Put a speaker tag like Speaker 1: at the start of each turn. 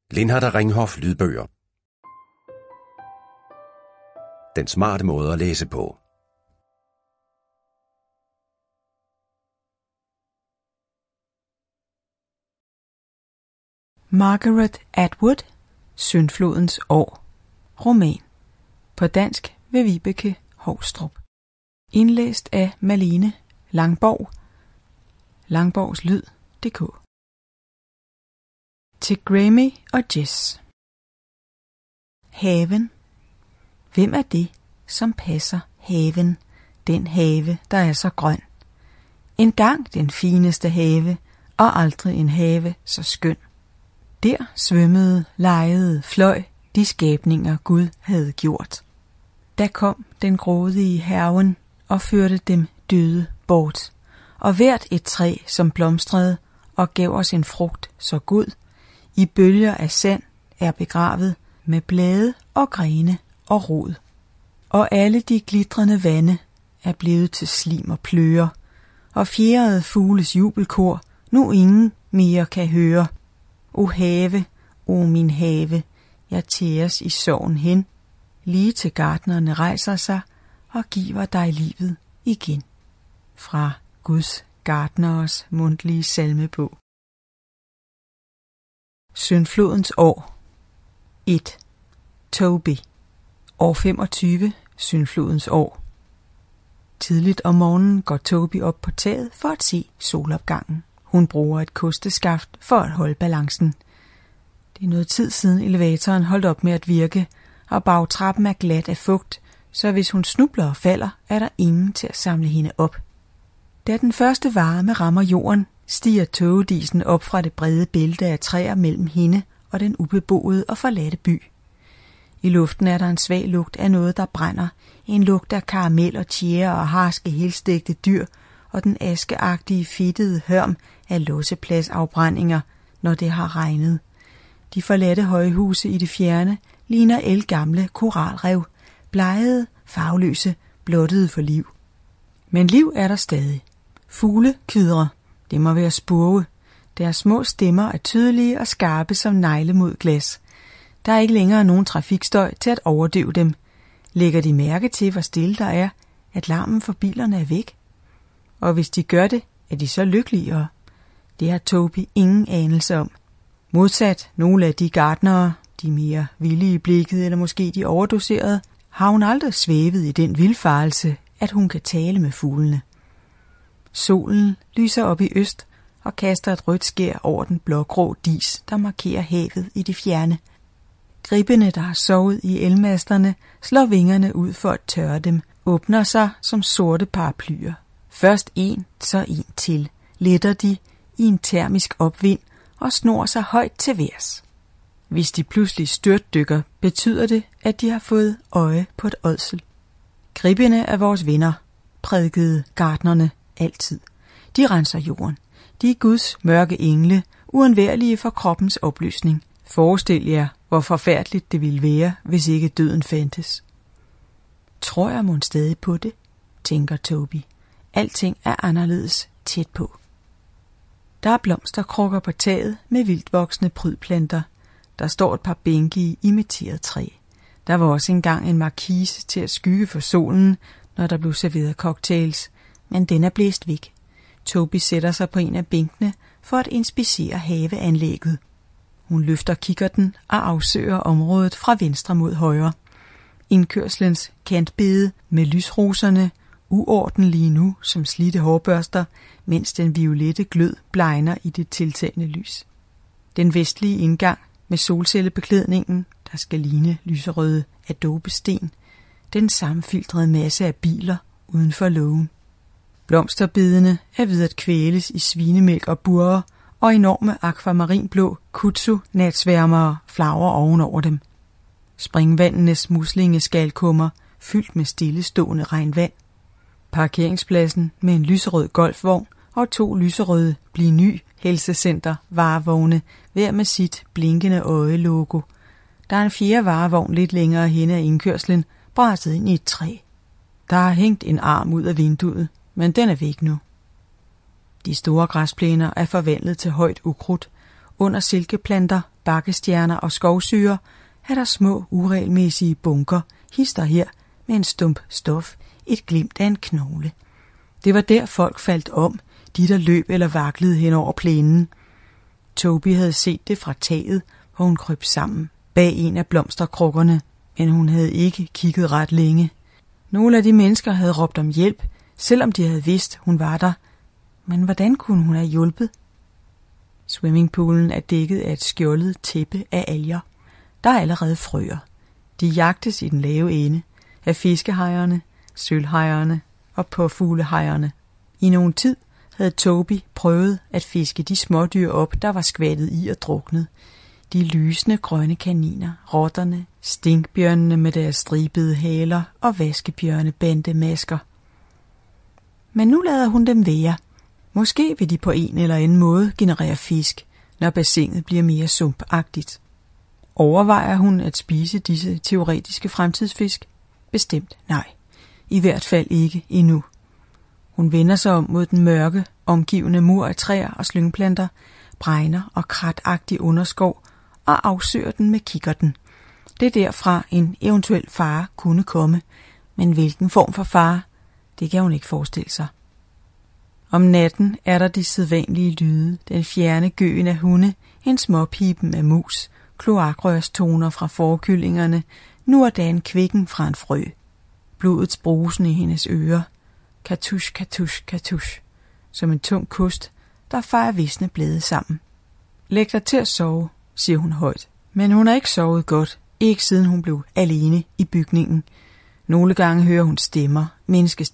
Speaker 1: Lindhardt Ringhof lydbøger. Den smarte måde at læse på.
Speaker 2: Margaret Atwood, Syndflodens år. Roman. På dansk ved Vibeke Hovstrup. Indlæst af Malene Langborg. Langborgslyd.dk. Til Grammy og Jess. Haven. Hvem er det, som passer haven, den have, der er så grøn? Engang den fineste have, og aldrig en have så skøn. Der svømmede, legede, fløj de skabninger Gud havde gjort. Da kom den grådige hærgen og førte dem døde bort, og hvert et træ, som blomstrede og gav os en frugt så god, i bølger af sand er begravet med blade og grene og rod. Og alle de glitrende vande er blevet til slim og plører, og fjerede fugles jubelkor nu ingen mere kan høre. O have, o min have, jeg tæres i sorgen hen, lige til gartnerne rejser sig og giver dig livet igen. Fra Guds gartneres mundtlige salmebog. Syndflodens år. 1. Toby. År 25. Syndflodens år. Tidligt om morgenen går Toby op på taget for at se solopgangen. Hun bruger et kosteskaft for at holde balancen. Det er noget tid siden elevatoren holdt op med at virke, og bagtrappen er glat af fugt, så hvis hun snubler og falder, er der ingen til at samle hende op. Da den første varme rammer jorden, stiger togedisen op fra det brede bælte af træer mellem hende og den ubeboede og forladte by. I luften er der en svag lugt af noget, der brænder, en lugt af karamel og tjære og harske helstegte dyr, og den askeagtige fedtede hørm af låsepladsafbrændinger, når det har regnet. De forladte højhuse i det fjerne ligner ældgamle koralrev, blegede, farveløse, blottede for liv. Men liv er der stadig. Fugle kvidrer. Det må være spurve. Deres små stemmer er tydelige og skarpe som negle mod glas. Der er ikke længere nogen trafikstøj til at overdøve dem. Lægger de mærke til, hvor stille der er, at larmen for bilerne er væk? Og hvis de gør det, er de så lykkeligere? Det har Toby ingen anelse om. Modsat nogle af de gartnere, de mere villige i blikket eller måske de overdoserede, har hun aldrig svævet i den vildfarelse, at hun kan tale med fuglene. Solen lyser op i øst og kaster et rødt skær over den blågrå dis, der markerer havet i det fjerne. Gribene, der har sovet i elmasterne, slår vingerne ud for at tørre dem, åbner sig som sorte paraplyer. Først en, så en til, letter de i en termisk opvind og snor sig højt til værs. Hvis de pludselig styrtdykker, betyder det, at de har fået øje på et ådsel. Gribene er vores venner, prædikede gartnerne altid. De renser jorden. De er Guds mørke engle, uundværlige for kroppens opløsning. Forestil jer, hvor forfærdeligt det ville være, hvis ikke døden fandtes. Tror jeg mon stadig på det, tænker Toby. Alting er anderledes tæt på. Der er blomsterkrukker på taget med vildtvoksende prydplanter. Der står et par bænke i imiteret træ. Der var også engang en markise til at skygge for solen, når der blev serveret cocktails, men den er blæst væk. Toby sætter sig på en af bænkene for at inspicere haveanlægget. Hun løfter kikkerten og afsøger området fra venstre mod højre. Indkørslens kantbede med lysroserne, uordentlige nu som slidte hårbørster, mens den violette glød blegner i det tiltagende lys. Den vestlige indgang med solcellebeklædningen, der skal ligne lyserøde adobesten, den sammenfiltrede masse af biler uden for lågen. Blomsterbedene er ved at kvæles i svinemælk og burrer, og enorme akvamarinblå kutsu-natsværmere flagrer ovenover dem. Springvandenes muslingeskalkummer fyldt med stillestående regnvand. Parkeringspladsen med en lyserød golfvogn og 2 lyserøde Bliv Ny Helsecenter varevogne, hver med sit blinkende øje-logo. Der er en 4. varevogn lidt længere hen ad indkørslen, brættet ind i et træ. Der har hængt en arm ud af vinduet, men den er væk nu. De store græsplæner er forvandlet til højt ukrudt. under silkeplanter, bakkestjerner og skovsyre, er der små, uregelmæssige bunker, hister her, med en stump stof, et glimt af en knogle. Det var der folk faldt om, de der løb eller vaklede hen over plænen. Toby havde set det fra taget, hvor hun kryb sammen bag en af blomsterkrukkerne, men hun havde ikke kigget ret længe. Nogle af de mennesker havde råbt om hjælp, selvom de havde vidst, hun var der. Men hvordan kunne hun have hjulpet? Swimmingpoolen er dækket af et skjoldet tæppe af alger. Der er allerede frøer. De jagtes i den lave ende af fiskehejerne, sølvhejerne og påfuglehejerne. I nogen tid havde Toby prøvet at fiske de smådyr op, der var skvattet i og druknet. De lysende grønne kaniner, rotterne, stinkbjørnene med deres stribede haler og vaskebjørnebandemasker. Men nu lader hun dem være. Måske vil de på en eller anden måde generere fisk, når bassinet bliver mere sumpagtigt. Overvejer hun at spise disse teoretiske fremtidsfisk? Bestemt nej. I hvert fald ikke endnu. Hun vender sig om mod den mørke, omgivende mur af træer og slyngplanter, bregner og kratagtig underskov og afsøger den med kikkerten. Det er derfra en eventuel fare kunne komme, men hvilken form for fare, det kan hun ikke forestille sig. Om natten er der de sædvanlige lyde, den fjerne gøen af hunde, en småpipen af mus, kloakrørstoner fra forkyllingerne, nu og da en kvikken fra en frø. Blodets brusen i hendes ører. Katush, katush, katush. Som en tung kost, der fejer visne blade sammen. Læg dig til at sove, siger hun højt. Men hun har ikke sovet godt, ikke siden hun blev alene i bygningen. Nogle gange hører hun stemmer, menneskestemmer.